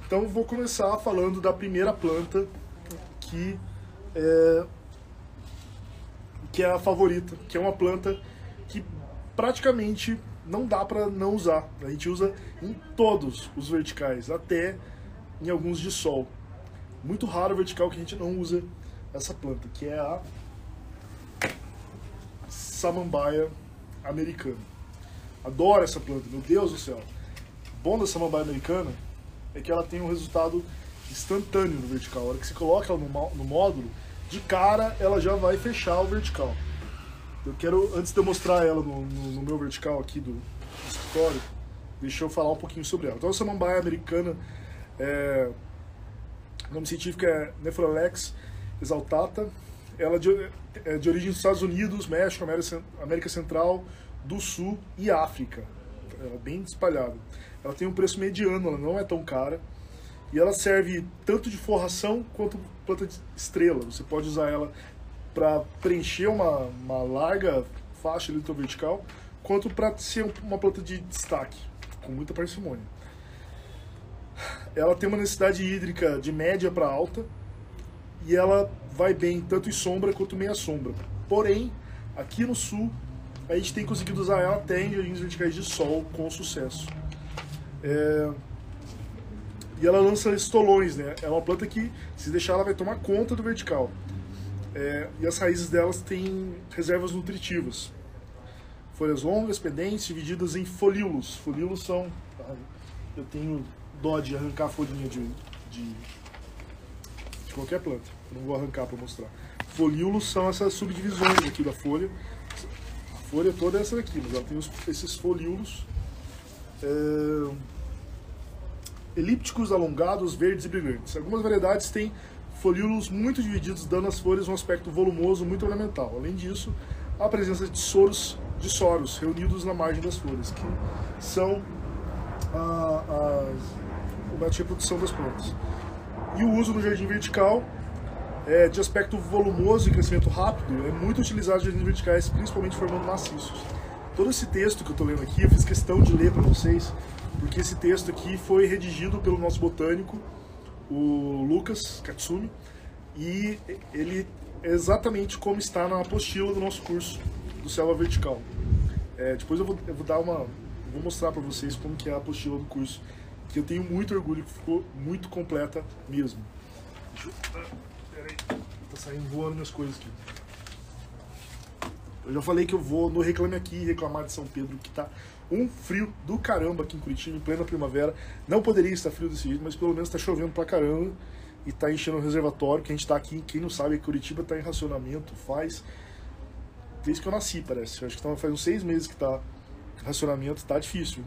Então vou começar falando da primeira planta que é a favorita, que é uma planta que praticamente não dá para não usar. A gente usa em todos os verticais, até em alguns de sol. Muito raro o vertical que a gente não usa essa planta, que é a samambaia americana. Adoro essa planta, meu Deus do céu. O bom da samambaia americana é que ela tem um resultado instantâneo no vertical. A hora que você coloca ela no módulo, de cara ela já vai fechar o vertical. Eu quero, antes de eu mostrar ela no meu vertical aqui do escritório, deixa eu falar um pouquinho sobre ela. Então a samambaia americana, o nome científico é Nephrolax exaltata. Ela é de origem dos Estados Unidos, México, América Central, do Sul e África. Ela é bem espalhada. Ela tem um preço mediano, ela não é tão cara. E ela serve tanto de forração quanto planta de estrela. Você pode usar ela para preencher uma larga faixa ali do teu vertical, quanto para ser uma planta de destaque, com muita parcimônia. Ela tem uma necessidade hídrica de média para alta, e ela vai bem tanto em sombra quanto meia sombra. Porém, aqui no sul, a gente tem conseguido usar ela até em jardins verticais de sol com sucesso. E ela lança estolões, né? É uma planta que, se deixar, ela vai tomar conta do vertical. E as raízes delas têm reservas nutritivas. Folhas longas, pendentes, divididas em folíolos. Folíolos são... Eu tenho dó de arrancar a folhinha de qualquer planta. Eu não vou arrancar para mostrar. Folíolos são essas subdivisões aqui da folha. A folha toda é essa daqui, mas ela tem esses folíolos elípticos, alongados, verdes e brilhantes. Algumas variedades têm folíolos muito divididos, dando às folhas um aspecto volumoso muito ornamental. Além disso, há a presença de soros reunidos na margem das folhas, que são o método de reprodução das plantas. E o uso no jardim vertical de aspecto volumoso e crescimento rápido é muito utilizado em jardins verticais, principalmente formando maciços. Todo esse texto que eu estou lendo aqui, eu fiz questão de ler para vocês, porque esse texto aqui foi redigido pelo nosso botânico, o Lucas Katsumi, e ele é exatamente como está na apostila do nosso curso do Selva Vertical. Depois eu vou mostrar para vocês como que é a apostila do curso, que eu tenho muito orgulho, que ficou muito completa mesmo. Peraí, tá saindo voando minhas coisas aqui. Eu já falei que eu vou no Reclame Aqui reclamar de São Pedro, que tá um frio do caramba aqui em Curitiba, em plena primavera. Não poderia estar frio desse jeito, mas pelo menos tá chovendo pra caramba e tá enchendo o reservatório, que a gente tá aqui, quem não sabe, Curitiba tá em racionamento, desde que eu nasci, parece. Eu acho que faz uns 6 meses que tá racionamento, tá difícil.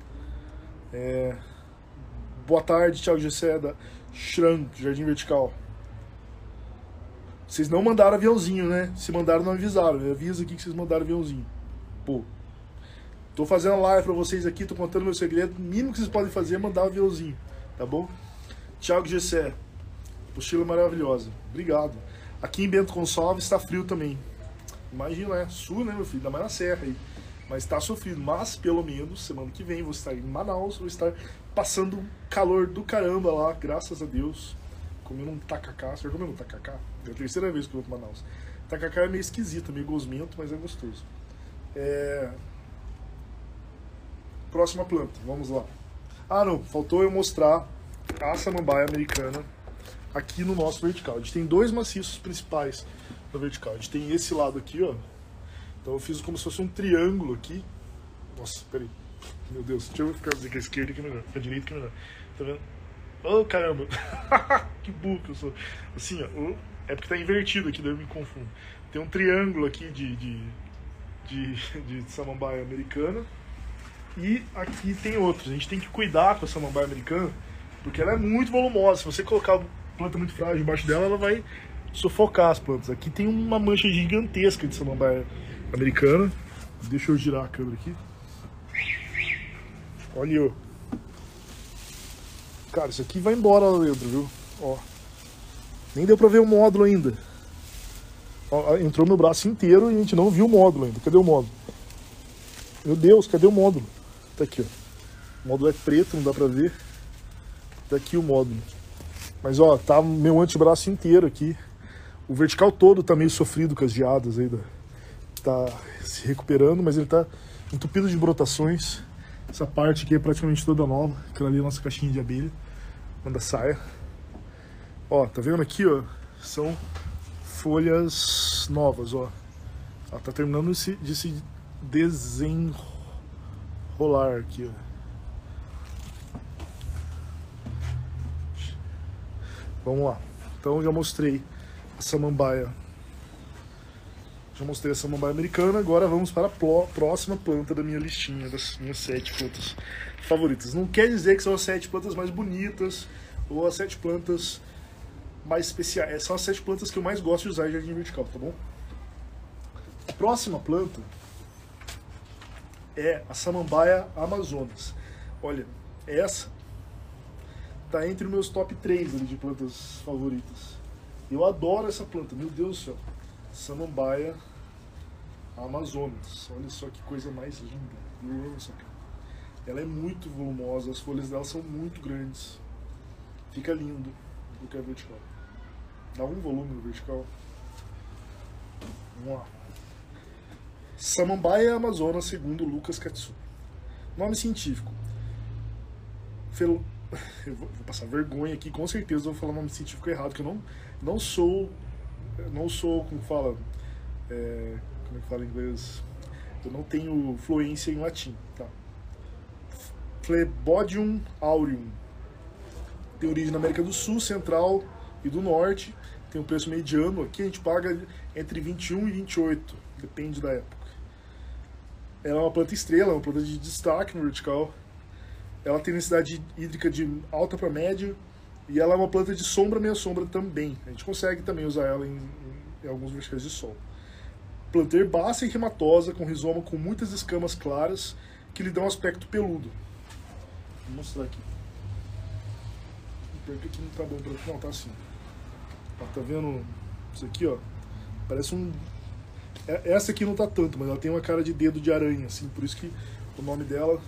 Boa tarde, Thiago Gessé, da Shran, Jardim Vertical. Vocês não mandaram aviãozinho, né? Se mandaram, não avisaram. Eu aviso aqui que vocês mandaram aviãozinho. Pô. Tô fazendo live pra vocês aqui, tô contando meu segredo. O mínimo que vocês podem fazer é mandar um aviãozinho, tá bom? Thiago Gessé. Apostila maravilhosa. Obrigado. Aqui em Bento Gonçalves tá frio também. Imagina, sul, né, meu filho? Ainda mais na serra aí. Mas tá sofrido. Mas, pelo menos, semana que vem vou estar em Manaus, vou estar passando calor do caramba lá, graças a Deus. Comendo um tacacá. Você já comeu um tacacá? É a terceira vez que eu vou para Manaus. Tacacá é meio esquisito, meio gosmento, mas é gostoso. Próxima planta, vamos lá. Ah, não, faltou eu mostrar a samambaia americana aqui no nosso vertical. A gente tem 2 maciços principais no vertical. A gente tem esse lado aqui, ó. Então eu fiz como se fosse um triângulo aqui. Nossa, peraí. Meu Deus, deixa eu ficar dizer que a esquerda que é melhor, que a direita que é melhor. Tá vendo? Oh, caramba! Que burro que eu sou. Assim, ó, é porque tá invertido aqui, daí eu me confundo. Tem um triângulo aqui de samambaia americana. E aqui tem outros. A gente tem que cuidar com a samambaia americana, porque ela é muito volumosa. Se você colocar a planta muito frágil embaixo dela, ela vai sufocar as plantas. Aqui tem uma mancha gigantesca de samambaia americana. Deixa eu girar a câmera aqui. Olha, cara, isso aqui vai embora lá dentro, viu? Ó, nem deu pra ver o módulo ainda. Ó, entrou meu braço inteiro e a gente não viu o módulo ainda. Cadê o módulo? Meu Deus, cadê o módulo? Tá aqui, ó. O módulo é preto, não dá pra ver. daqui o módulo. Mas ó, tá meu antebraço inteiro aqui. O vertical todo tá meio sofrido com as geadas aí, tá se recuperando, mas ele tá entupido de brotações. Essa parte aqui é praticamente toda nova. Aquela ali é a nossa caixinha de abelha, manda saia. Ó, tá vendo aqui, ó? São folhas novas, ó. Ela tá terminando de se desenrolar aqui, ó. Vamos lá. Então já mostrei a samambaia. Já mostrei a samambaia americana. Agora vamos para a próxima planta da minha listinha, das minhas 7 plantas favoritas. Não quer dizer que são as 7 plantas mais bonitas ou as 7 plantas mais especiais. São as 7 plantas que eu mais gosto de usar em jardim vertical, tá bom? A próxima planta é a samambaia amazonas. Olha, essa tá entre os meus top 3 ali de plantas favoritas. Eu adoro essa planta, meu Deus do céu. Samambaia amazonas. Olha só que coisa mais linda. Eu amo essa planta. Ela é muito volumosa, as folhas dela são muito grandes. Fica lindo no que é vertical. Dá um volume no vertical. Vamos lá. Samambaia amazonas, segundo Lucas Katsu. Nome científico. Eu vou passar vergonha aqui, com certeza eu vou falar o nome científico errado, que eu não sou, como fala, como é que fala em inglês? Eu não tenho fluência em latim, tá? Phlebodium aureum. Tem origem na América do Sul, Central e do Norte. Tem um preço mediano, aqui a gente paga entre 21 e 28, depende da época. Ela é uma planta estrela, é uma planta de destaque no vertical. Ela tem necessidade hídrica de alta para média e ela é uma planta de sombra, meia sombra também. A gente consegue também usar ela em alguns verticais de sol. Planta herbácea e rematosa, com rizoma com muitas escamas claras que lhe dão um aspecto peludo. Vou mostrar aqui. Porque aqui não tá bom pra... Não, tá assim. Ó, tá vendo isso aqui, ó? Parece um... Essa aqui não tá tanto, mas ela tem uma cara de dedo de aranha, assim, por isso que o nome dela...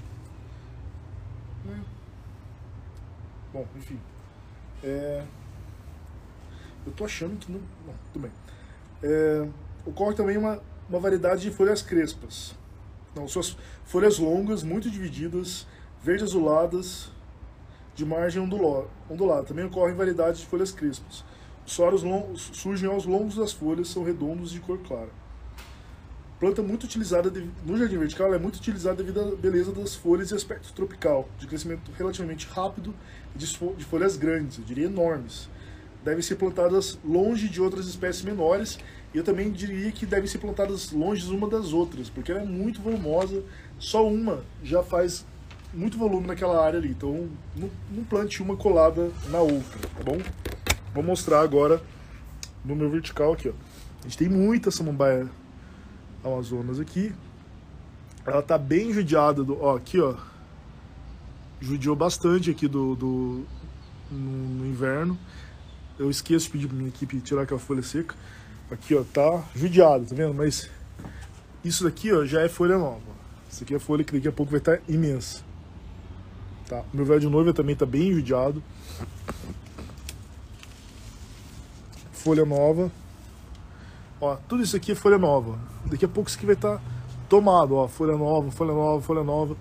Bom, enfim. Eu tô achando que não... Bom, tudo bem. Ocorre também uma variedade de folhas crespas. Não, suas folhas longas, muito divididas, verde azuladas, de margem ondulada. Também ocorrem variedades de folhas crespas. Os soros surgem aos longos das folhas, são redondos de cor clara. Planta muito utilizada no jardim vertical, ela é muito utilizada devido à beleza das folhas e aspecto tropical, de crescimento relativamente rápido e de folhas grandes, eu diria enormes. Devem ser plantadas longe de outras espécies menores, e eu também diria que devem ser plantadas longe uma das outras, porque ela é muito volumosa, só uma já faz muito volume naquela área ali, então não plante uma colada na outra, tá bom? Vou mostrar agora no meu vertical aqui, ó. A gente tem muita samambaia amazonas aqui. Ela tá bem judiada, ó, aqui, ó. Judiou bastante aqui no inverno. Eu esqueço de pedir pra minha equipe tirar aquela folha seca. Aqui, ó, tá judiado, tá vendo? Mas isso daqui, ó, já é folha nova. Isso aqui é folha que daqui a pouco vai estar imensa. Tá? O meu véu de noiva também tá bem judiado. Folha nova. Ó, tudo isso aqui é folha nova. Daqui a pouco isso aqui vai estar tomado, ó. Folha nova, folha nova, folha nova.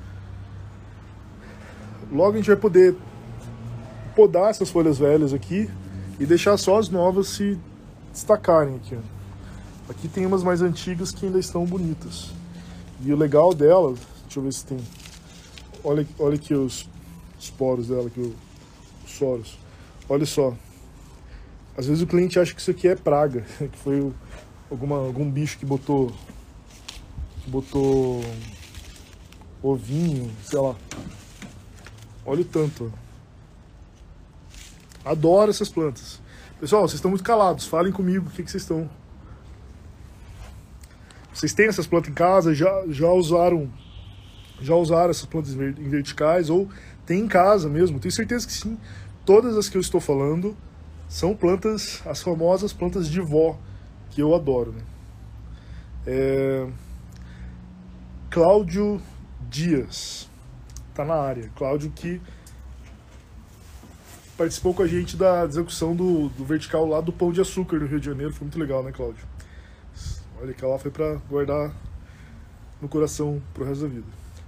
Logo a gente vai poder podar essas folhas velhas aqui e deixar só as novas se destacarem aqui, ó. Aqui tem umas mais antigas que ainda estão bonitas. E o legal delas, deixa eu ver se tem. Olha aqui os poros dela, aqui, os soros. Olha só. Às vezes o cliente acha que isso aqui é praga, que foi algum bicho que botou ovinho, sei lá. Olha o tanto. Adoro essas plantas. Pessoal, vocês estão muito calados, falem comigo o que vocês estão. Vocês têm essas plantas em casa, já usaram essas plantas em verticais, ou tem em casa mesmo? Tenho certeza que sim. Todas as que eu estou falando são plantas, as famosas plantas de vó, que eu adoro, né? Cláudio Dias tá na área. Cláudio, que participou com a gente da execução do vertical lá do Pão de Açúcar no Rio de Janeiro. Foi muito legal, né, Cláudio? Olha que lá foi pra guardar no coração pro resto da vida.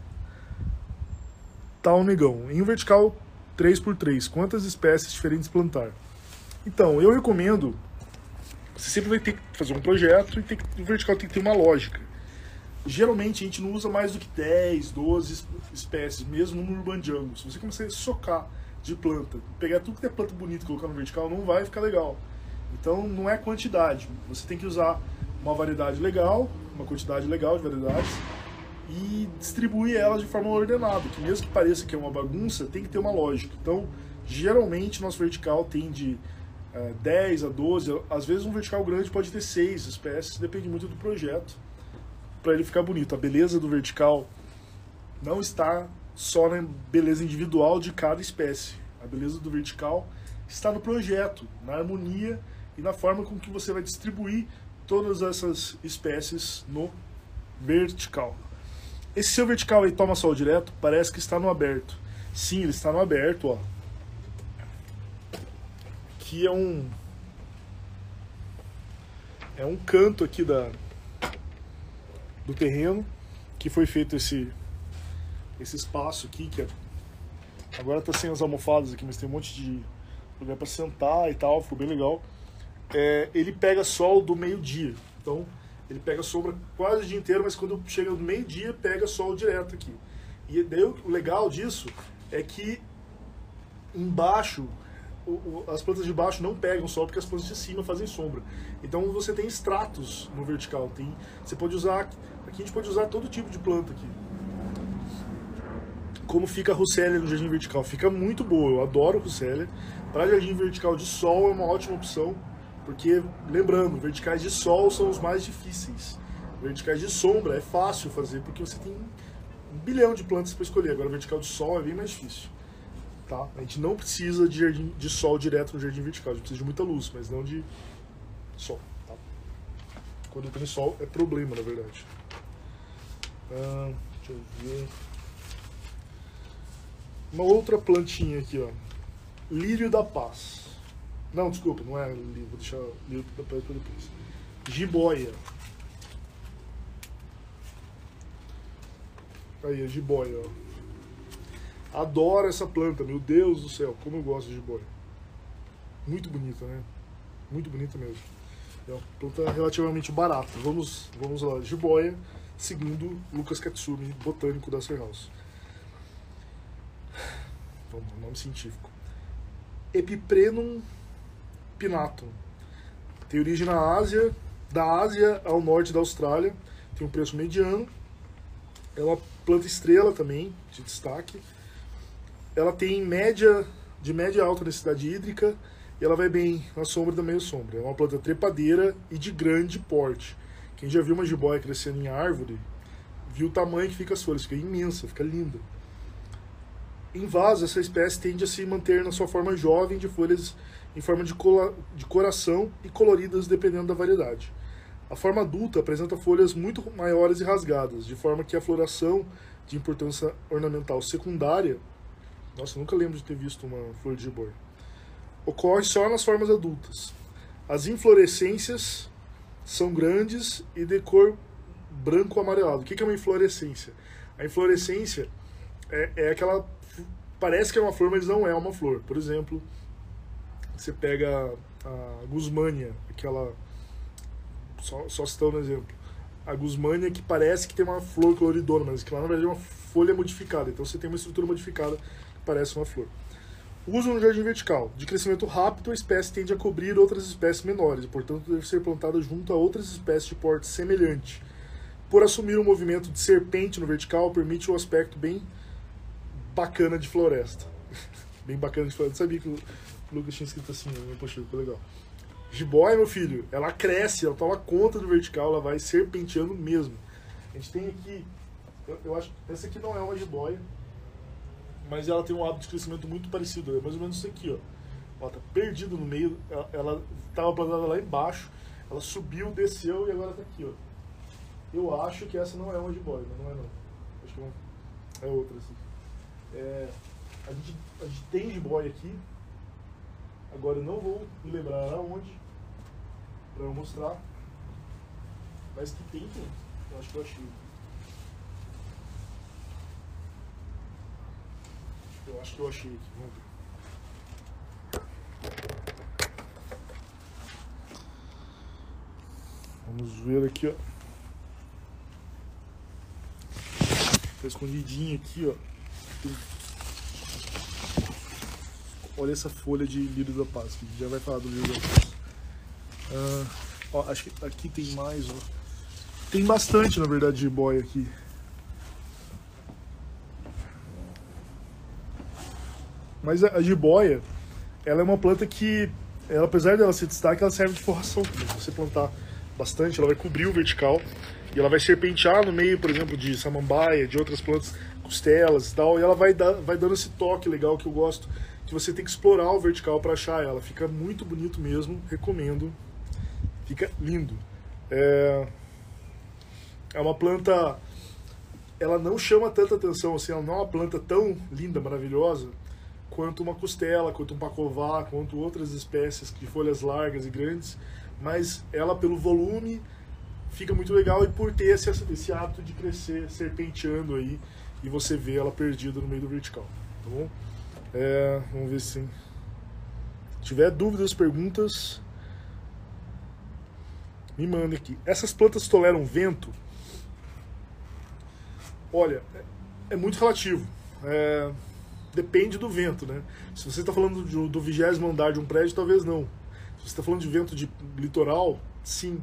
Tá, um negão. Em um vertical 3x3, quantas espécies diferentes plantar? Então, eu recomendo... Você sempre vai ter que fazer um projeto e o vertical tem que ter uma lógica. Geralmente a gente não usa mais do que 10, 12 espécies, mesmo no Urban Jungle. Se você começar a socar de planta, pegar tudo que é planta bonita e colocar no vertical, não vai ficar legal. Então não é quantidade. Você tem que usar uma variedade legal, uma quantidade legal de variedades e distribuir elas de forma ordenada, que mesmo que pareça que é uma bagunça, tem que ter uma lógica. Então, geralmente nosso vertical tem de 10 a 12, às vezes um vertical grande pode ter 6 espécies, depende muito do projeto, para ele ficar bonito. A beleza do vertical não está só na beleza individual de cada espécie. A beleza do vertical está no projeto, na harmonia e na forma com que você vai distribuir todas essas espécies no vertical. Esse seu vertical aí toma sol direto, parece que está no aberto. Sim, ele está no aberto, ó. Aqui é um canto aqui do terreno que foi feito esse espaço aqui, que agora tá sem as almofadas aqui, mas tem um monte de lugar para sentar e tal, ficou bem legal. Ele pega sol do meio-dia, então ele pega sombra quase o dia inteiro, mas quando chega no meio-dia pega sol direto aqui. E daí o legal disso é que embaixo as plantas de baixo não pegam sol porque as plantas de cima fazem sombra. Então você tem estratos no vertical. Você pode usar, aqui a gente pode usar todo tipo de planta aqui. Como fica a Russélia no jardim vertical? Fica muito boa, eu adoro Russélia. Para jardim vertical de sol é uma ótima opção, porque, lembrando, verticais de sol são os mais difíceis. Verticais de sombra é fácil fazer, porque você tem 1 bilhão de plantas para escolher. Agora vertical de sol é bem mais difícil. Tá? A gente não precisa de sol direto no jardim vertical, a gente precisa de muita luz, mas não de sol. Tá? Quando tem sol é problema, na verdade. Deixa eu ver. Uma outra plantinha aqui, ó. Lírio da Paz. Não, desculpa, não é lírio, vou deixar lírio da Paz para depois. Jiboia. Aí, a jiboia, ó. Adoro essa planta, meu Deus do céu, como eu gosto de jiboia. Muito bonita, né? Muito bonita mesmo. É uma planta relativamente barata. Vamos lá, jiboia, segundo Lucas Katsumi, botânico da Serhouse. Vamos, nome científico. Epiprenum pinnatum. Tem origem na Ásia, da Ásia ao norte da Austrália. Tem um preço mediano. É uma planta estrela também, de destaque. Ela tem de média alta necessidade hídrica e ela vai bem na sombra e na meio sombra. É uma planta trepadeira e de grande porte. Quem já viu uma jiboia crescendo em árvore, viu o tamanho que fica as folhas, fica imensa, fica linda. Em vaso, essa espécie tende a se manter na sua forma jovem de folhas em forma de coração e coloridas dependendo da variedade. A forma adulta apresenta folhas muito maiores e rasgadas, de forma que a floração de importância ornamental secundária, nossa, eu nunca lembro de ter visto uma flor de jiboia, ocorre só nas formas adultas. As inflorescências são grandes e de cor branco-amarelado. O que é uma inflorescência? A inflorescência é aquela... Parece que é uma flor, mas não é uma flor. Por exemplo, você pega a gusmânia, aquela... Só citando um exemplo. A gusmânia que parece que tem uma flor coloridona, mas que lá na verdade é uma folha modificada. Então você tem uma estrutura modificada que parece uma flor. Uso no jardim vertical. De crescimento rápido, a espécie tende a cobrir outras espécies menores, e, portanto, deve ser plantada junto a outras espécies de porte semelhante. Por assumir um movimento de serpente no vertical, permite um aspecto bem bacana de floresta. Bem bacana de floresta. Eu sabia que o Lucas tinha escrito assim, né? Poxa, ficou legal. Jiboia, meu filho, ela cresce, ela toma conta do vertical, ela vai serpenteando mesmo. A gente tem aqui, eu acho que essa aqui não é uma jiboia, mas ela tem um hábito de crescimento muito parecido, é mais ou menos isso aqui, ó. Ó, tá perdido no meio, ela estava plantada lá embaixo, ela subiu, desceu e agora tá aqui, ó. Eu acho que essa não é uma jiboia, mas não é não. Acho que é outra, assim. A gente tem jiboia aqui, Agora eu não vou me lembrar aonde para eu mostrar, mas que tem. Eu acho que eu achei. Eu acho que eu achei aqui, vamos ver. Vamos ver aqui, ó. Tá escondidinho aqui, ó. Olha essa folha de lírio da paz, que a gente já vai falar do lírio da paz. Ó, acho que aqui tem mais, ó. Tem bastante, na verdade, jiboia aqui. Mas a jiboia, ela é uma planta que, ela, apesar dela ser destaque, ela serve de forração. Se você plantar bastante, ela vai cobrir o vertical e ela vai serpentear no meio, por exemplo, de samambaia, de outras plantas, costelas e tal, e ela vai dando esse toque legal que eu gosto, que você tem que explorar o vertical para achar ela. Fica muito bonito mesmo, recomendo. Fica lindo. É uma planta, ela não chama tanta atenção, assim, ela não é uma planta tão linda, maravilhosa, quanto uma costela, quanto um pacová, quanto outras espécies de folhas largas e grandes, mas ela, pelo volume, fica muito legal, e por ter esse hábito de crescer serpenteando aí, e você vê ela perdida no meio do vertical, tá bom? Vamos ver se tiver dúvidas, perguntas, me manda aqui. Essas plantas toleram vento? Olha, é muito relativo. Depende do vento, né? Se você está falando do 20º andar de um prédio, talvez não. Se você está falando de vento de litoral, sim.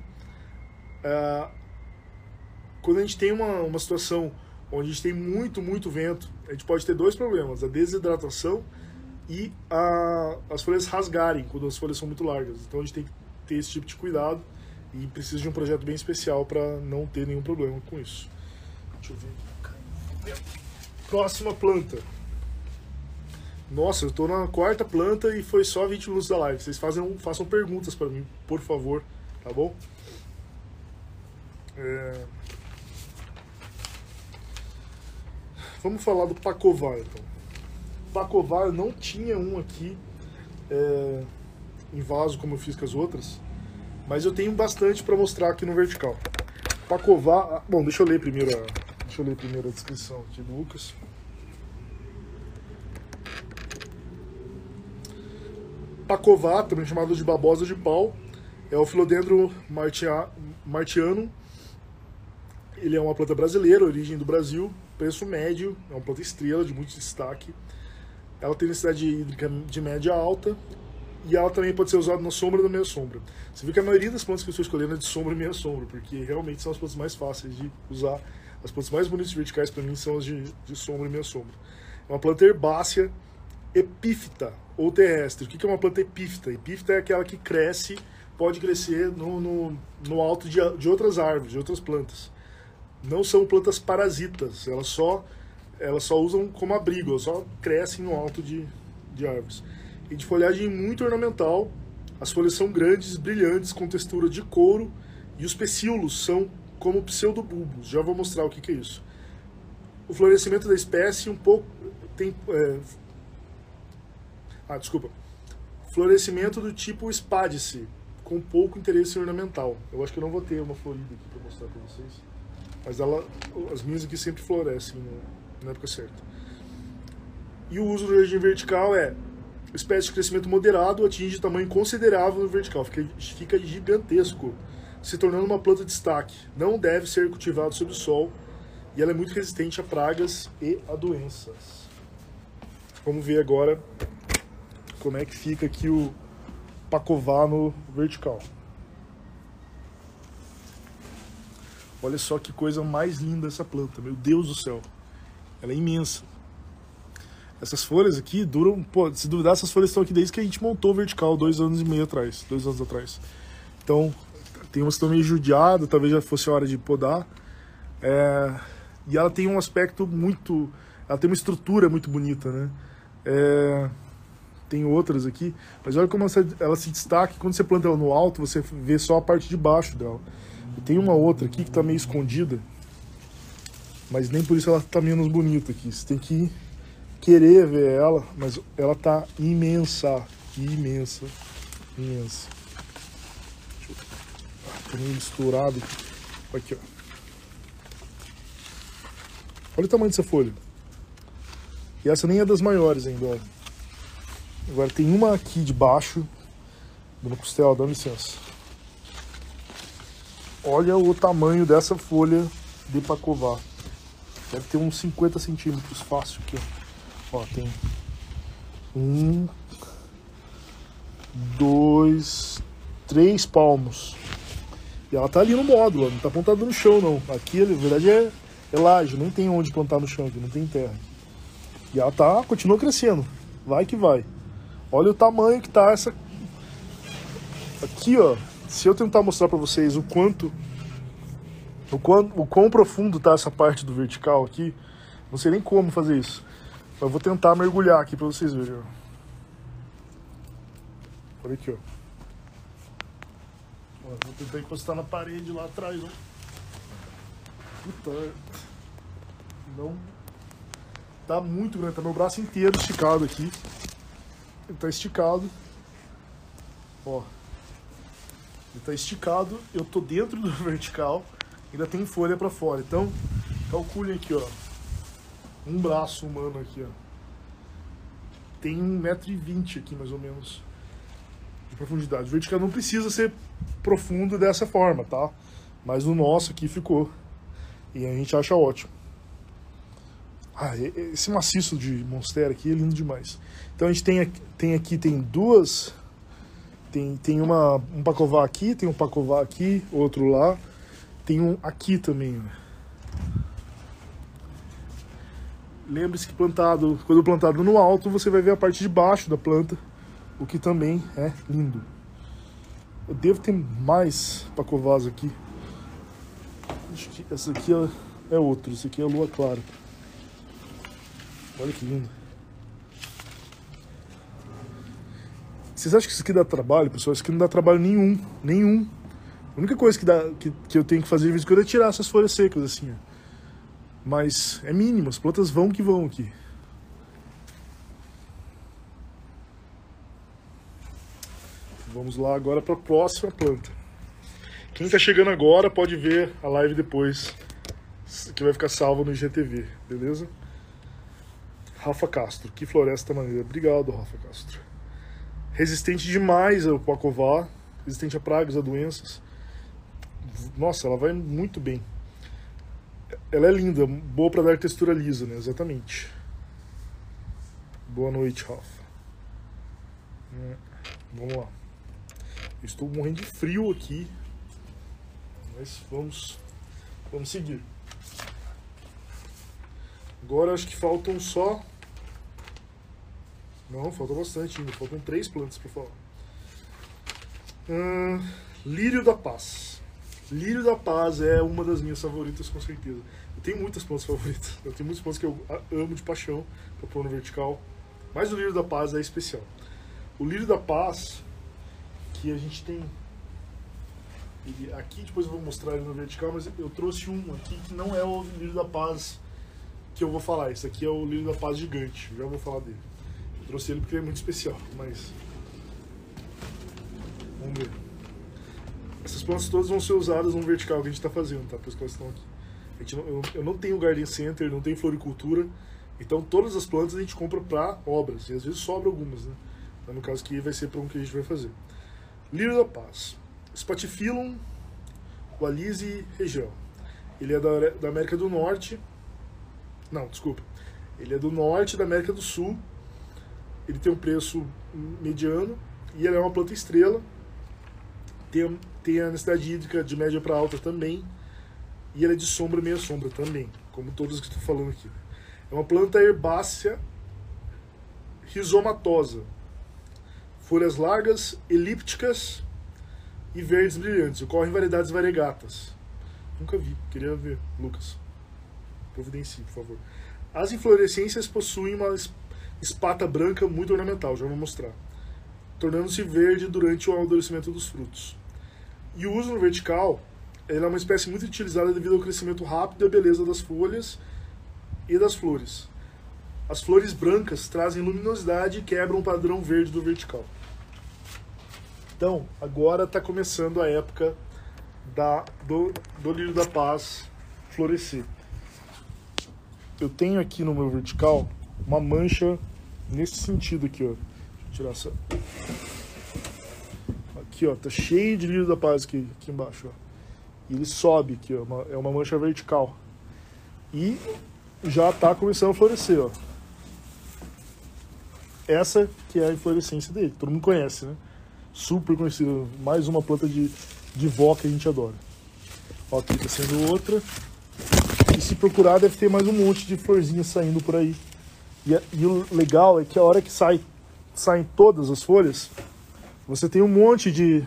Quando a gente tem uma situação onde a gente tem muito vento, a gente pode ter dois problemas: a desidratação e as folhas rasgarem quando as folhas são muito largas. Então a gente tem que ter esse tipo de cuidado e precisa de um projeto bem especial para não ter nenhum problema com isso. Deixa eu ver. Próxima planta. Nossa, eu tô na 4ª planta e foi só 20 minutos da live. Vocês façam perguntas para mim, por favor, tá bom? Vamos falar do pacová, então. Pacová, eu não tinha um aqui em vaso como eu fiz com as outras, mas eu tenho bastante para mostrar aqui no vertical. Pacová, bom, deixa eu ler primeiro a descrição aqui do Lucas. Pacová, também chamado de babosa de pau, é o Philodendron martianum. Ele é uma planta brasileira, origem do Brasil, preço médio, é uma planta estrela de muito destaque. Ela tem necessidade hídrica de média a alta, e ela também pode ser usada na sombra e na meia sombra. Você viu que a maioria das plantas que eu estou escolhendo é de sombra e meia sombra, porque realmente são as plantas mais fáceis de usar. As plantas mais bonitas verticais para mim são as de sombra e meia sombra. É uma planta herbácea, epífita ou terrestre. O que é uma planta epífita? Epífita é aquela que cresce, pode crescer no alto de outras árvores, de outras plantas. Não são plantas parasitas, elas só usam como abrigo, elas só crescem no alto de árvores. E de folhagem muito ornamental, as folhas são grandes, brilhantes, com textura de couro, e os pecíolos são como pseudobulbos. Já vou mostrar o que é isso. O florescimento da espécie florescimento do tipo espádice, com pouco interesse ornamental. Eu acho que eu não vou ter uma florida aqui para mostrar para vocês, mas as minhas aqui sempre florescem na época certa. E o uso do jardim vertical espécie de crescimento moderado, atinge tamanho considerável no vertical, fica gigantesco, se tornando uma planta de destaque. Não deve ser cultivado sob o sol, e ela é muito resistente a pragas e a doenças. Vamos ver agora como é que fica aqui o pacová no vertical. Olha só que coisa mais linda essa planta, meu Deus do céu. Ela é imensa. Essas folhas aqui duram, se duvidar, essas folhas estão aqui desde que a gente montou o vertical 2 anos e meio atrás, 2 anos atrás. Então, tem umas que estão meio judiadas, talvez já fosse a hora de podar. E ela tem um aspecto ela tem uma estrutura muito bonita, né? Tem outras aqui, mas olha como ela se destaca. Quando você planta ela no alto, você vê só a parte de baixo dela. E tem uma outra aqui que está meio escondida, mas nem por isso ela está menos bonita aqui. Você tem que querer ver ela, mas ela tá imensa. imensa, imensa. Tá meio misturado aqui, ó. Olha o tamanho dessa folha. E essa nem é das maiores ainda, ó. Agora tem uma aqui de baixo, dona Costela, dá licença. Olha o tamanho dessa folha de Pacovar. Deve ter uns 50 centímetros fácil aqui, ó. Ó, tem 1, 2, 3 palmos. E ela tá ali no módulo, ó, não tá plantada no chão não. Aqui, na verdade, é laje, nem tem onde plantar no chão aqui, não tem terra. E ela continua crescendo, vai que vai. Olha o tamanho que tá essa... Aqui, ó, se eu tentar mostrar pra vocês o quão profundo tá essa parte do vertical aqui, não sei nem como fazer isso. Mas eu vou tentar mergulhar aqui pra vocês verem, ó. Olha aqui, ó. Vou tentar encostar na parede lá atrás, ó. Puta, não... Tá muito grande, tá meu braço inteiro esticado aqui. Ele tá esticado. Ó. Ele tá esticado, eu tô dentro do vertical, ainda tem folha pra fora. Então, calculem aqui, ó. Um braço humano aqui, ó. Tem 1,20 m aqui, mais ou menos, de profundidade. O vertical não precisa ser profundo dessa forma, tá? Mas o nosso aqui ficou. E a gente acha ótimo. Ah, esse maciço de Monstera aqui é lindo demais. Então a gente tem duas... Tem um Pacovar aqui, tem um Pacovar aqui, outro lá. Tem um aqui também, ó. Lembre-se que quando plantado no alto, você vai ver a parte de baixo da planta, o que também é lindo. Eu devo ter mais Pacovás aqui. Acho que essa aqui é outra, esse aqui é a lua clara. Olha que lindo. Vocês acham que isso aqui dá trabalho, pessoal? Isso aqui não dá trabalho nenhum. A única coisa que eu tenho que fazer de vez em quando é tirar essas folhas secas, assim, ó. Mas é mínimo, as plantas vão que vão aqui. Vamos lá agora para a próxima planta. Quem está chegando agora pode ver a live depois, que vai ficar salva no IGTV, beleza? Rafa Castro, que floresta maneira. Obrigado, Rafa Castro. Resistente demais ao Pacovar, resistente a pragas, a doenças. Nossa, ela vai muito bem. Ela é linda, boa para dar textura lisa, né? Exatamente. Boa noite, Rafa. Vamos lá. Eu estou morrendo de frio aqui, mas vamos seguir. Agora acho que faltam só... Não, falta bastante ainda. Faltam 3 plantas para falar. Lírio da Paz. Lírio da Paz é uma das minhas favoritas, com certeza. Eu tenho muitas plantas favoritas. Eu tenho muitas plantas que eu amo de paixão para pôr no vertical. Mas o Lírio da Paz é especial. O Lírio da Paz, que a gente tem... Aqui depois eu vou mostrar ele no vertical, mas eu trouxe um aqui que não é o Lírio da Paz que eu vou falar. Esse aqui é o Lírio da Paz gigante. Eu já vou falar dele. Eu trouxe ele porque ele é muito especial, mas... Vamos ver. Essas plantas todas vão ser usadas no vertical que a gente está fazendo, tá? Por isso que elas estão aqui. Eu não tenho garden center, não tenho floricultura, então todas as plantas a gente compra para obras, e às vezes sobra algumas, né? Mas no caso aqui vai ser para um que a gente vai fazer. Lírio da Paz. Spathiphyllum walliser regel. Ele é da América do Norte. Não, desculpa. Ele é do norte da América do Sul. Ele tem um preço mediano e ele é uma planta estrela. Tem a necessidade hídrica de média para alta também. E ela é de sombra e meia sombra também, como todas que estou falando aqui. É uma planta herbácea rizomatosa. Folhas largas, elípticas e verdes brilhantes. Ocorre em variedades variegatas. Nunca vi, queria ver, Lucas. Providencie, por favor. As inflorescências possuem uma espata branca muito ornamental, já vou mostrar, tornando-se verde durante o amadurecimento dos frutos. E o uso no vertical, ela é uma espécie muito utilizada devido ao crescimento rápido e à beleza das folhas e das flores. As flores brancas trazem luminosidade e quebram o padrão verde do vertical. Então, agora está começando a época do lírio da paz florescer. Eu tenho aqui no meu vertical uma mancha nesse sentido aqui, ó. Deixa eu tirar essa. Aqui, ó, tá cheio de lírio da paz aqui embaixo, ó. E ele sobe aqui, ó, é uma mancha vertical. E já tá começando a florescer, ó. Essa que é a inflorescência dele, todo mundo conhece, né? Super conhecido, mais uma planta de vó que a gente adora. Ó, aqui tá sendo outra. E se procurar deve ter mais um monte de florzinhas saindo por aí. E o legal é que a hora que saem todas as folhas, você tem um monte de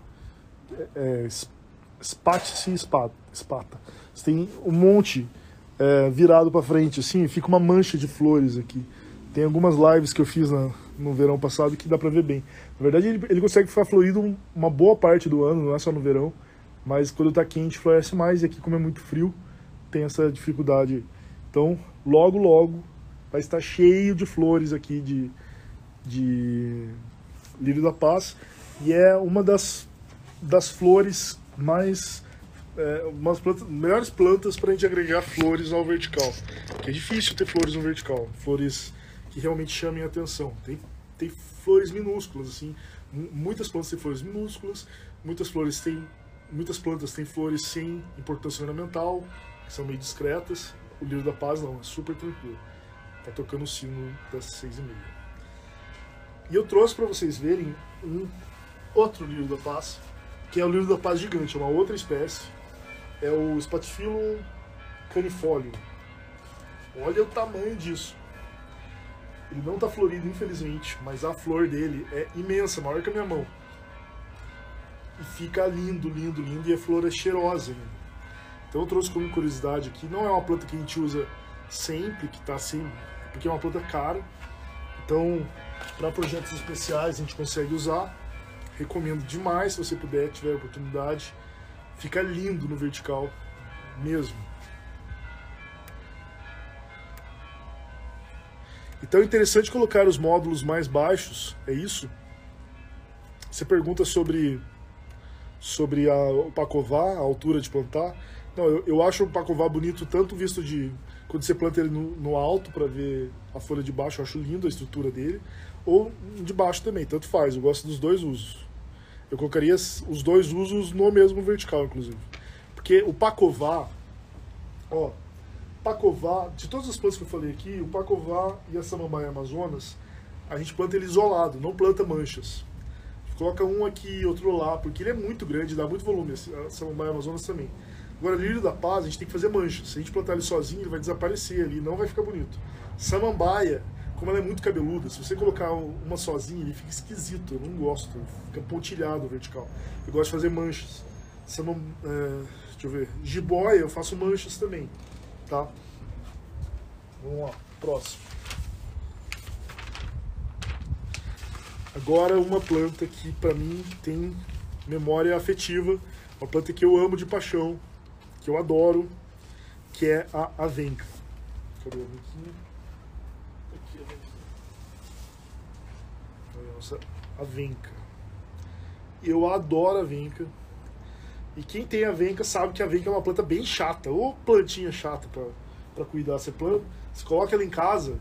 espátice e espata. Você tem um monte virado para frente, assim, fica uma mancha de flores aqui. Tem algumas lives que eu fiz no verão passado que dá pra ver bem. Na verdade, ele consegue ficar florido uma boa parte do ano, não é só no verão. Mas quando tá quente, floresce mais. E aqui, como é muito frio, tem essa dificuldade. Então, logo, logo, vai estar cheio de flores aqui de lírio da paz. E é uma das flores mais... melhores plantas pra gente agregar flores ao vertical. Que é difícil ter flores no vertical. Flores que realmente chamem a atenção. Tem flores minúsculas, assim. Muitas plantas têm flores minúsculas, muitas plantas têm flores sem importância ornamental, que são meio discretas. O lírio da paz não, é super tranquilo. Tá tocando o sino das 6h30. E eu trouxe para vocês verem um outro lírio da paz, que é o lírio da paz gigante, é uma outra espécie. É o Spathiphyllum canifolium. Olha o tamanho disso. Ele não está florido, infelizmente, mas a flor dele é imensa, maior que a minha mão. E fica lindo, lindo, lindo, e a flor é cheirosa. Né? Então eu trouxe como curiosidade aqui, não é uma planta que a gente usa sempre, que está assim, porque é uma planta cara. Então, para projetos especiais a gente consegue usar. Recomendo demais, se você puder, tiver oportunidade. Fica lindo no vertical mesmo. Então é interessante colocar os módulos mais baixos, é isso? Você pergunta sobre o pacová, a altura de plantar. Não, eu acho o pacová bonito tanto visto de quando você planta ele no alto para ver a folha de baixo, eu acho lindo a estrutura dele, ou de baixo também, tanto faz, eu gosto dos dois usos. Eu colocaria os dois usos no mesmo vertical, inclusive. Porque o pacová, ó, de todas as plantas que eu falei aqui, o pacová e a samambaia amazonas, a gente planta ele isolado, não planta manchas. Coloca um aqui e outro lá, porque ele é muito grande, dá muito volume, a samambaia amazonas também. Agora, o lírio da paz, a gente tem que fazer manchas. Se a gente plantar ele sozinho, ele vai desaparecer ali, não vai ficar bonito. Samambaia, como ela é muito cabeluda, se você colocar uma sozinha, ele fica esquisito, eu não gosto, fica pontilhado vertical. Eu gosto de fazer manchas. Deixa eu ver, jiboia eu faço manchas também, tá? Vamos lá, próximo. Agora uma planta que pra mim tem memória afetiva, uma planta que eu amo de paixão, que eu adoro, que é a avenca. Cadê a avenquinha? Aqui a avenquinha. Nossa, avenca. Eu adoro avenca. E quem tem avenca sabe que a avenca é uma planta bem chata, ou plantinha chata pra cuidar. Você planta, você coloca ela em casa,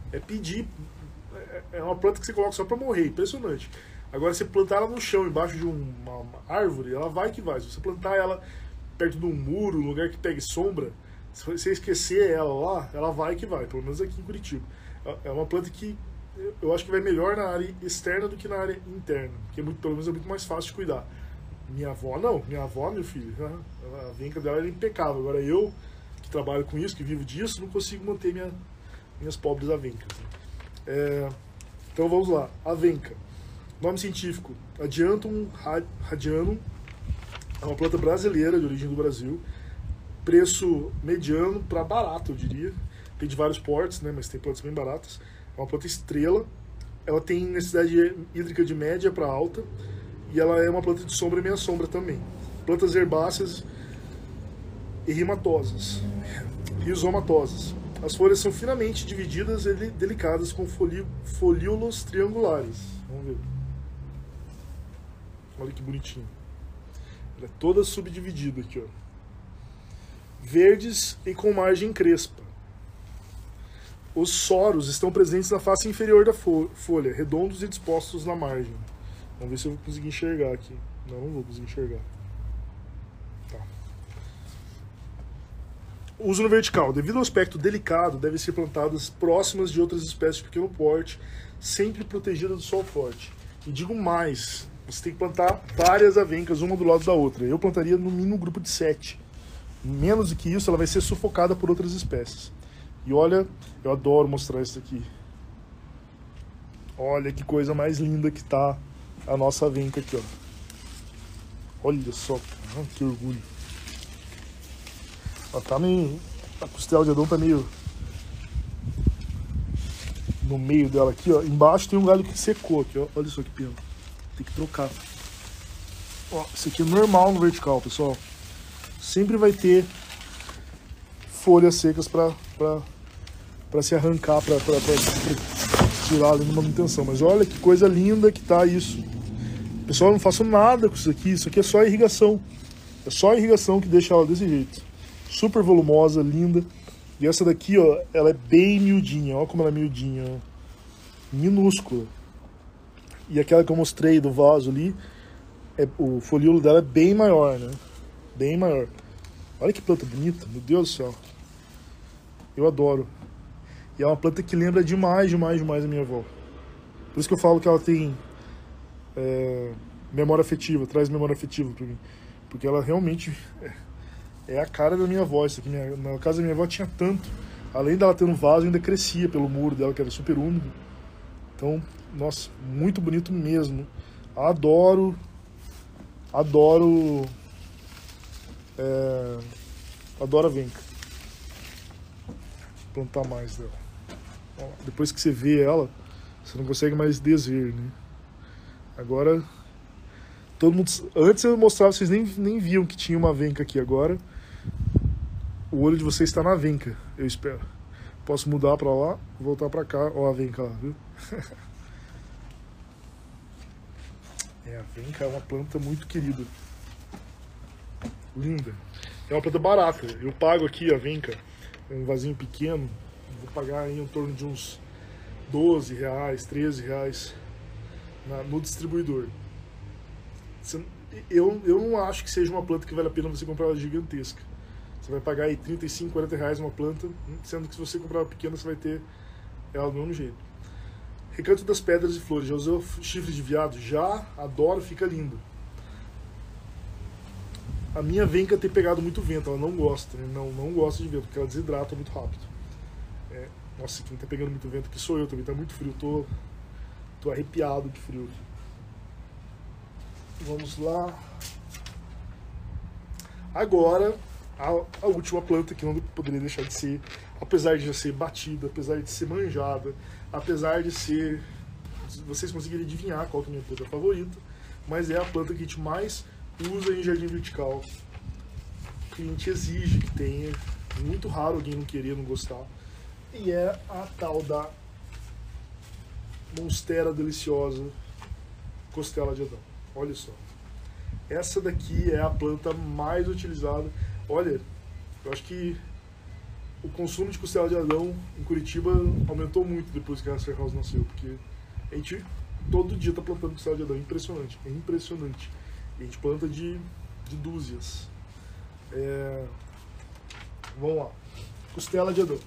é uma planta que você coloca só pra morrer, impressionante. Agora, se você plantar ela no chão, embaixo de uma árvore, ela vai que vai. Se você plantar ela perto de um muro, um lugar que pegue sombra, se você esquecer ela lá, ela vai que vai, pelo menos aqui em Curitiba. É uma planta que eu acho que vai melhor na área externa do que na área interna, porque pelo menos é muito mais fácil de cuidar. Minha avó não, meu filho, a avenca dela era impecável. Agora eu, que trabalho com isso, que vivo disso, não consigo manter minhas pobres avencas. Então vamos lá, avenca. Nome científico, Adiantum radianum, é uma planta brasileira, de origem do Brasil. Preço mediano para barato, eu diria. Tem de vários portes, né, mas tem plantas bem baratas. É uma planta estrela, ela tem necessidade hídrica de média para alta, e ela é uma planta de sombra e meia sombra também. Plantas herbáceas e rizomatosas. As folhas são finamente divididas e delicadas com folíolos triangulares. Vamos ver. Olha que bonitinho. Ela é toda subdividida aqui, ó. Verdes e com margem crespa. Os soros estão presentes na face inferior da folha, redondos e dispostos na margem. Vamos ver se eu vou conseguir enxergar aqui. Não vou conseguir enxergar. Tá. Uso no vertical. Devido ao aspecto delicado, devem ser plantadas próximas de outras espécies de pequeno porte, sempre protegidas do sol forte. E digo mais, você tem que plantar várias avencas, uma do lado da outra. Eu plantaria no mínimo um grupo de 7. Menos do que isso, ela vai ser sufocada por outras espécies. E olha, eu adoro mostrar isso aqui. Olha que coisa mais linda que tá a nossa avenca aqui, ó. Olha só, cara, que orgulho. Ela tá meio... A costela de Adão tá meio... no meio dela aqui, ó. Embaixo tem um galho que secou aqui, ó. Olha só que pena. Tem que trocar. Ó, isso aqui é normal no vertical, pessoal. Sempre vai ter folhas secas pra se arrancar, pra tirar ali numa manutenção. Mas olha que coisa linda que tá isso. Pessoal, eu não faço nada com isso aqui é só irrigação. É só a irrigação que deixa ela desse jeito. Super volumosa, linda. E essa daqui, ó, ela é bem miudinha. Olha como ela é miudinha, ó. Minúscula. E aquela que eu mostrei do vaso ali, o folíolo dela é bem maior, né? Bem maior. Olha que planta bonita, meu Deus do céu. Eu adoro. E é uma planta que lembra demais a minha avó. Por isso que eu falo que ela tem memória afetiva, traz memória afetiva pra mim. Porque ela realmente é a cara da minha avó. Isso aqui, na casa da minha avó tinha tanto. Além dela ter um vaso, ainda crescia pelo muro dela, que era super úmido. Então, nossa, muito bonito mesmo. Adoro a avenca. Vou plantar mais dela. Ó, depois que você vê ela, você não consegue mais desver, né? Agora, todo mundo... Antes eu mostrava, vocês nem viam que tinha uma avenca aqui. Agora, o olho de vocês está na avenca, eu espero. Posso mudar pra lá, voltar pra cá. Ó a avenca lá, viu? A avenca é uma planta muito querida. Linda. É uma planta barata. Eu pago aqui a avenca, um vasinho pequeno, vou pagar em torno de uns R$12, R$13 no distribuidor. Eu não acho que seja uma planta que vale a pena você comprar ela gigantesca. Você vai pagar aí R$35, R$40 uma planta, sendo que se você comprar ela pequena, você vai ter ela do mesmo jeito. Recanto das pedras e flores. Já usou chifre de veado? Já, adoro, fica lindo. A minha avenca tem pegado muito vento, ela não gosta, né? Não gosta de vento, porque ela desidrata muito rápido. Nossa, quem tá pegando muito vento aqui sou eu também, tá muito frio, tô arrepiado de frio. Vamos lá. Agora, a última planta que não poderia deixar de ser, apesar de já ser batida, apesar de ser manjada, apesar de ser... Vocês conseguirem adivinhar qual que é a minha planta favorita, mas é a planta que a gente mais usa em jardim vertical. O cliente exige que tenha, muito raro alguém não querer, não gostar. E é a tal da Monstera deliciosa costela de Adão. Olha só. Essa daqui é a planta mais utilizada. Olha, eu acho que o consumo de costela de Adão em Curitiba aumentou muito depois que a Racer House nasceu, porque a gente todo dia tá plantando costela de Adão. Impressionante, é impressionante. E a gente planta de dúzias. Vamos lá. Costela de Adão.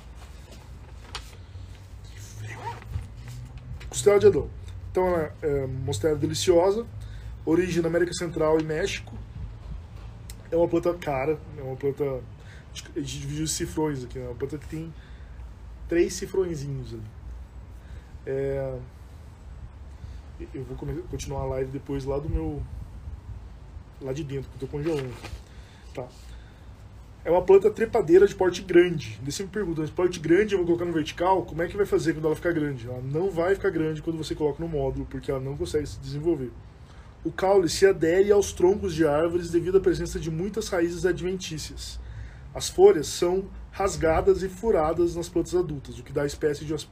Costela de Adão. Então ela é Monstera deliciosa, origem na América Central e México. É uma planta cara, é uma planta... A gente dividiu os cifrões aqui, né? É uma planta que tem 3 cifrõezinhos ali. Eu vou continuar a live depois lá do meu... lá de dentro, que eu tô congelando aqui. Tá. É uma planta trepadeira de porte grande. Você me pergunta, mas porte grande eu vou colocar no vertical, como é que vai fazer quando ela ficar grande? Ela não vai ficar grande quando você coloca no módulo, porque ela não consegue se desenvolver. O caule se adere aos troncos de árvores devido à presença de muitas raízes adventícias. As folhas são rasgadas e furadas nas plantas adultas, o que dá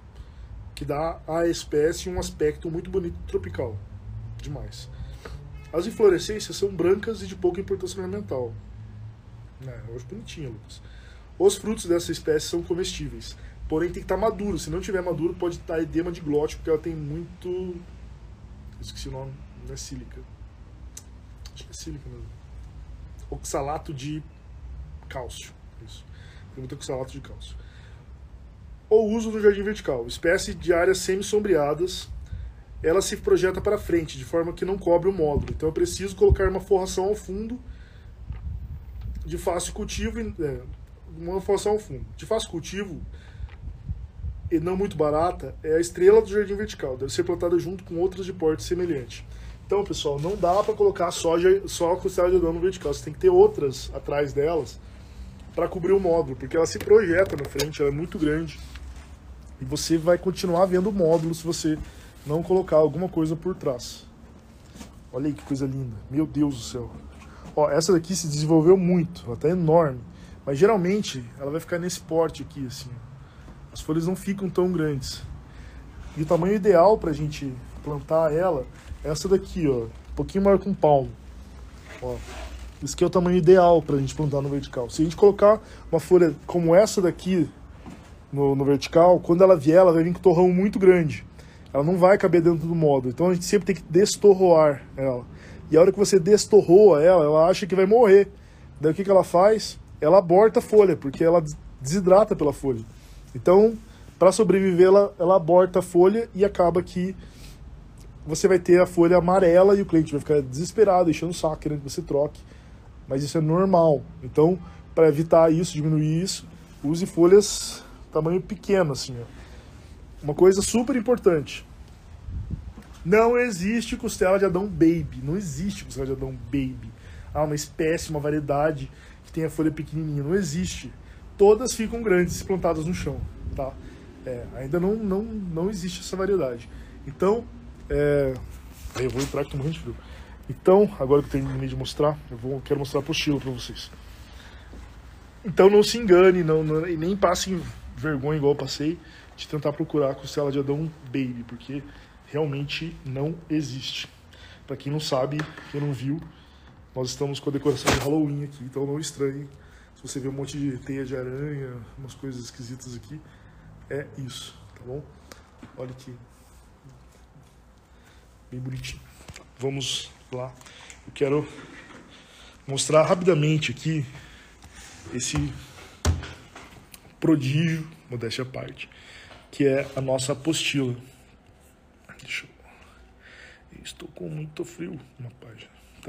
à espécie um aspecto muito bonito e tropical. Demais. As inflorescências são brancas e de pouca importância ornamental. Eu acho bonitinho, Lucas. Os frutos dessa espécie são comestíveis, porém tem que estar maduro. Se não tiver maduro, pode dar edema de glote, porque ela tem muito... Eu esqueci o nome, não é sílica. Acho que é sílica mesmo. Oxalato de cálcio. Isso. Tem muito oxalato de cálcio. Ou uso no jardim vertical. Espécie de áreas semi-sombreadas. Ela se projeta para frente, de forma que não cobre o módulo. Então eu preciso colocar uma forração ao fundo de fácil cultivo. Uma forração ao fundo. De fácil cultivo e não muito barata é a estrela do jardim vertical. Deve ser plantada junto com outras de porte semelhante. Então, pessoal, não dá para colocar só a costela de Adão no vertical. Você tem que ter outras atrás delas para cobrir o módulo, porque ela se projeta na frente, ela é muito grande. E você vai continuar vendo o módulo se você não colocar alguma coisa por trás. Olha aí que coisa linda. Meu Deus do céu. Ó, essa daqui se desenvolveu muito, ela tá enorme. Mas geralmente ela vai ficar nesse porte aqui, assim. As folhas não ficam tão grandes. E o tamanho ideal pra gente plantar ela é essa daqui, ó. Um pouquinho maior que um palmo. Ó. Esse aqui é o tamanho ideal pra gente plantar no vertical. Se a gente colocar uma folha como essa daqui no vertical, quando ela vier, ela vai vir com um torrão muito grande. Ela não vai caber dentro do módulo. Então a gente sempre tem que destorroar ela. E a hora que você destorroa ela, ela acha que vai morrer. Daí o que ela faz? Ela aborta a folha, porque ela desidrata pela folha. Então, para sobreviver, ela aborta a folha e acaba que você vai ter a folha amarela e o cliente vai ficar desesperado, enchendo o saco, querendo que você troque. Mas isso é normal. Então, para evitar isso, diminuir isso, use folhas tamanho pequeno, assim, ó. Uma coisa super importante. Não existe costela de Adão Baby. Não existe costela de Adão Baby. Uma espécie, uma variedade que tem a folha pequenininha. Não existe. Todas ficam grandes plantadas no chão, tá? Ainda não existe essa variedade. Então, eu vou entrar aqui, tô morrendo de frio. Então, agora que eu terminei de mostrar, quero mostrar a apostila para vocês. Então não se engane, e nem passem vergonha igual eu passei de tentar procurar a costela de Adão Baby, porque realmente não existe. Para quem não sabe, quem não viu, nós estamos com a decoração de Halloween aqui, então não estranhe se você vê um monte de teia de aranha, umas coisas esquisitas aqui. É isso, tá bom? Olha aqui. Bem bonitinho. Vamos lá. Eu quero mostrar rapidamente aqui esse prodígio, modéstia à parte, que é a nossa apostila. Deixa eu... Estou com muito frio na página. Tá.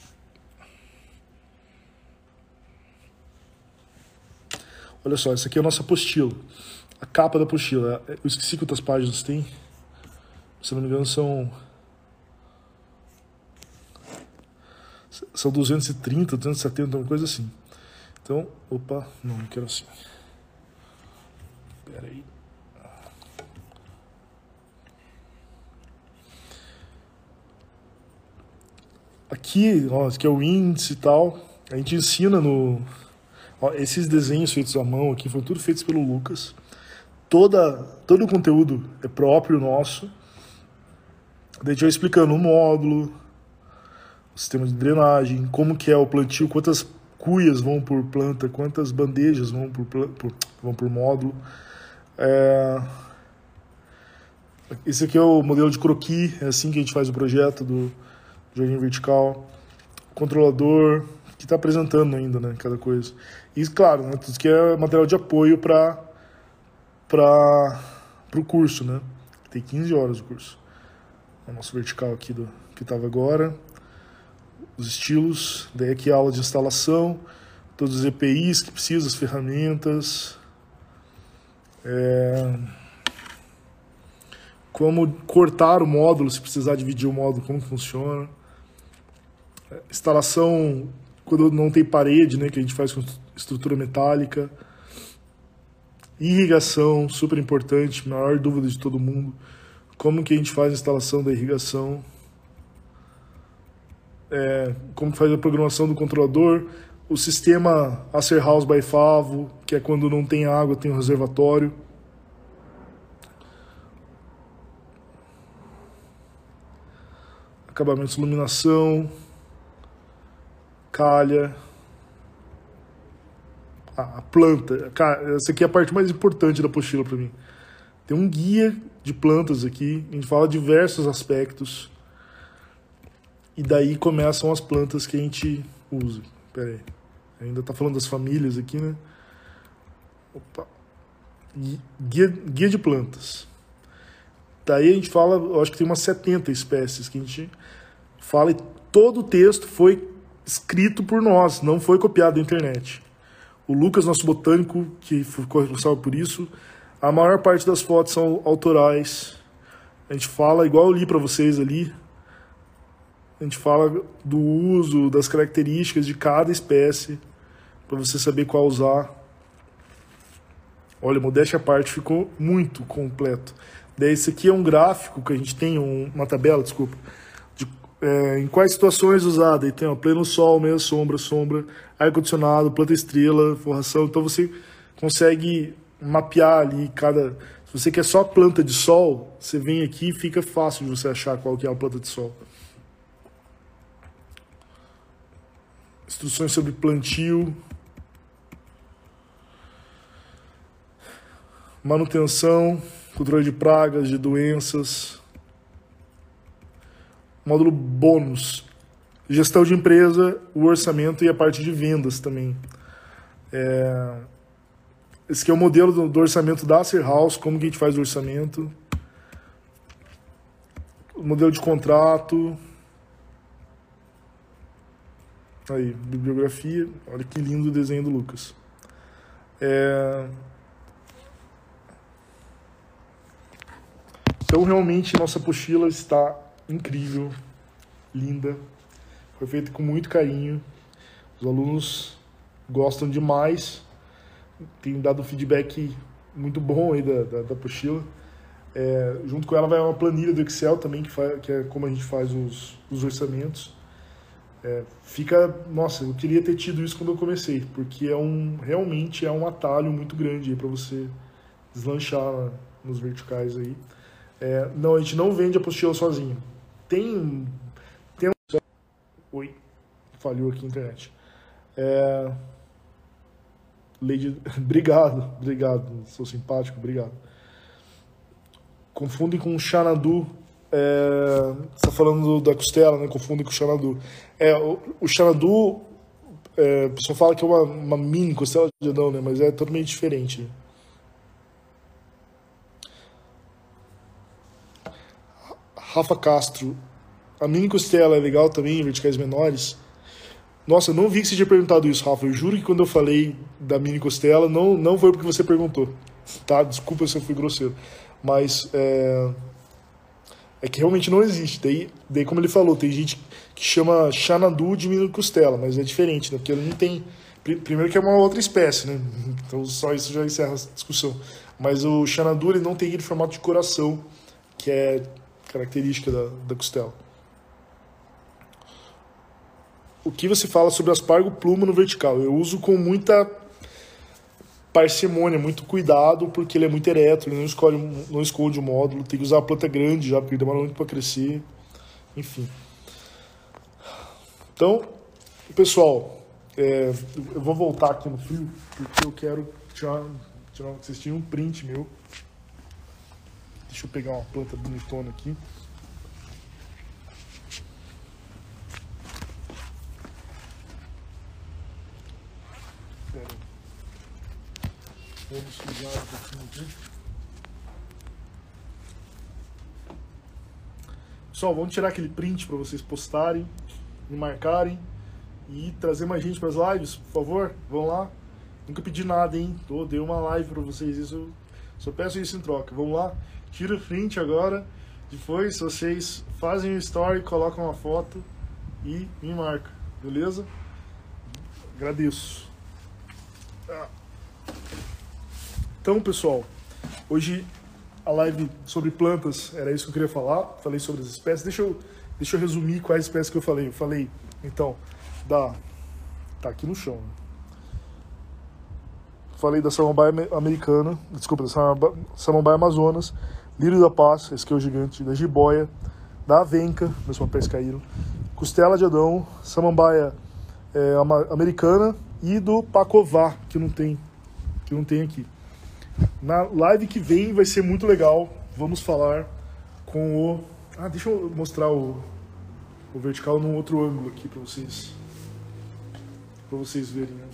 Olha só, essa aqui é a nossa apostila. A capa da apostila. Eu esqueci quantas páginas tem. Se não me engano, são 230, 270, uma coisa assim. Então, opa, não quero assim. Espera aí. Aqui, ó, aqui é o índice e tal. A gente ensina no... Ó, esses desenhos feitos à mão aqui foram tudo feitos pelo Lucas. Todo o conteúdo é próprio nosso. Daí a gente vai explicando o módulo, o sistema de drenagem, como que é o plantio, quantas cuias vão por planta, quantas bandejas vão por módulo. Esse aqui é o modelo de croquis, é assim que a gente faz o projeto do jardim vertical. Controlador, que está apresentando ainda, né, cada coisa. E claro, né, tudo que é material de apoio para o curso, né? Tem 15 horas o curso. O nosso vertical aqui que estava agora. Os estilos, daí aqui a aula de instalação, todos os EPIs que precisa, as ferramentas, como cortar o módulo, se precisar dividir o módulo, como funciona, instalação quando não tem parede, né, que a gente faz com estrutura metálica, irrigação, super importante, maior dúvida de todo mundo, como que a gente faz a instalação da irrigação, como faz a programação do controlador, o sistema Acer House by Favo, que é quando não tem água, tem um reservatório. A acabamentos, iluminação, calha, a planta. Cara, essa aqui é a parte mais importante da apostila para mim. Tem um guia de plantas aqui, a gente fala diversos aspectos. E daí começam as plantas que a gente usa. Pera aí. Ainda tá falando das famílias aqui, né? Opa. Guia de plantas. Daí a gente fala, eu acho que tem umas 70 espécies que a gente fala, e todo o texto foi escrito por nós, não foi copiado da internet. O Lucas, nosso botânico, que ficou responsável por isso, a maior parte das fotos são autorais. A gente fala, igual eu li para vocês ali, a gente fala do uso, das características de cada espécie, para você saber qual usar. Olha, modéstia à parte, ficou muito completo. Daí esse aqui é um gráfico que a gente tem, uma tabela, desculpa, de, em quais situações usar. Daí tem ó, pleno sol, meia sombra, sombra, ar-condicionado, planta estrela, forração. Então você consegue mapear ali cada... Se você quer só planta de sol, você vem aqui e fica fácil de você achar qual que é a planta de sol. Instruções sobre plantio, manutenção, controle de pragas, de doenças. Módulo bônus, gestão de empresa, o orçamento e a parte de vendas também. Esse aqui é o modelo do orçamento da Acer House, como que a gente faz o orçamento. O modelo de contrato. Aí, bibliografia. Olha que lindo o desenho do Lucas. Então, realmente, nossa apostila está incrível, linda. Foi feita com muito carinho. Os alunos gostam demais. Tem dado um feedback muito bom aí da apostila. Junto com ela vai uma planilha do Excel também, que é como a gente faz os orçamentos. Nossa, eu queria ter tido isso quando eu comecei, porque realmente é um atalho muito grande para você deslanchar nos verticais aí. Não, a gente não vende apostila sozinho. Oi, falhou aqui a internet. Lady, obrigado, sou simpático, obrigado. Confundem com o Xanadu. Você está falando da costela, né? Confundem com o Xanadu. O Xanadu, a pessoa fala que é uma mini costela de Adão, né? Mas é totalmente diferente. Rafa Castro, a mini costela é legal também, em verticais menores. Nossa, eu não vi que você tinha perguntado isso, Rafa. Eu juro que quando eu falei da mini costela, não foi porque você perguntou, tá? Desculpa se eu fui grosseiro. Mas que realmente não existe. Daí, como ele falou, tem gente que chama Xanadu de mini costela, mas é diferente, né? Porque ele não tem... Primeiro que é uma outra espécie, né? Então só isso já encerra a discussão. Mas o Xanadu, ele não tem aquele formato de coração, que é característica da costela. O que você fala sobre aspargo pluma no vertical? Eu uso com muita parcimônia, muito cuidado, porque ele é muito ereto, ele não esconde o módulo, tem que usar a planta grande já, porque ele demora muito para crescer, enfim. Então, pessoal, eu vou voltar aqui no fio, porque eu quero tirar vocês tinham um print meu. Deixa eu pegar uma planta bonitona aqui. Espera aí. Vamos sujar um pouquinho aqui. Pessoal, vamos tirar aquele print para vocês postarem, me marcarem e trazer mais gente para as lives, por favor. Vão lá. Nunca pedi nada, hein? Dei uma live para vocês, isso só peço isso em troca. Vamos lá. Tira o print agora, depois vocês fazem o story, colocam uma foto e me marcam, beleza? Agradeço. Então, pessoal, hoje a live sobre plantas era isso que eu queria falar. Falei sobre as espécies. Deixa eu resumir quais espécies que eu falei. Eu falei, então, tá aqui no chão, né? Falei da samambaia americana, desculpa, da samambaia amazonas, lírio da paz, esse que é o gigante, da jiboia, da Avenca, meus papéis caíram, Costela de Adão, Samambaia americana e do Pacová, que não tem aqui. Na live que vem vai ser muito legal, vamos falar com o... deixa eu mostrar o vertical num outro ângulo aqui para vocês verem, né?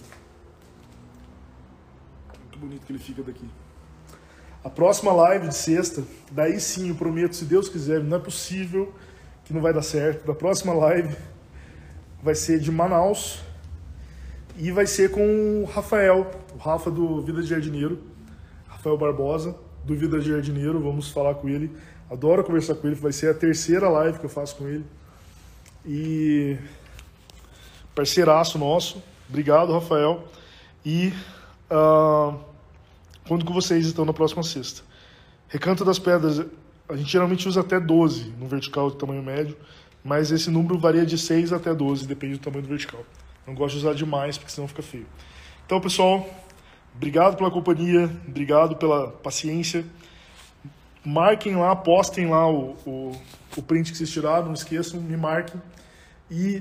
Muito bonito que ele fica daqui. A próxima live de sexta, daí sim, eu prometo, se Deus quiser, não é possível que não vai dar certo. Da próxima live vai ser de Manaus e vai ser com o Rafael, o Rafa do Vida de Jardineiro, Rafael Barbosa, do Vida de Jardineiro, vamos falar com ele. Adoro conversar com ele, vai ser a terceira live que eu faço com ele. E parceiraço nosso, obrigado, Rafael. E conto com vocês então na próxima sexta. Recanto das Pedras, a gente geralmente usa até 12 no vertical de tamanho médio, mas esse número varia de 6 até 12, depende do tamanho do vertical. Não gosto de usar demais, porque senão fica feio. Então, pessoal, obrigado pela companhia, obrigado pela paciência. Marquem lá, postem lá o print que vocês tiraram, não esqueçam, me marquem. E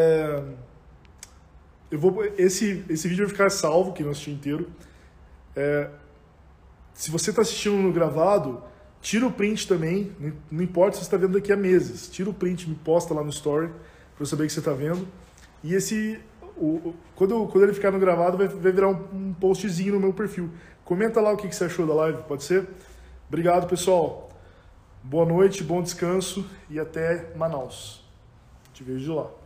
esse vídeo vai ficar salvo, quem não assistiu inteiro. Se você está assistindo no gravado, tira o print também, não importa se você está vendo daqui a meses. Tira o print, me posta lá no story, para eu saber que você está vendo. E quando ele ficar no gravado, vai virar um postzinho no meu perfil. Comenta lá o que você achou da live, pode ser? Obrigado, pessoal. Boa noite, bom descanso e até Manaus. Te vejo de lá.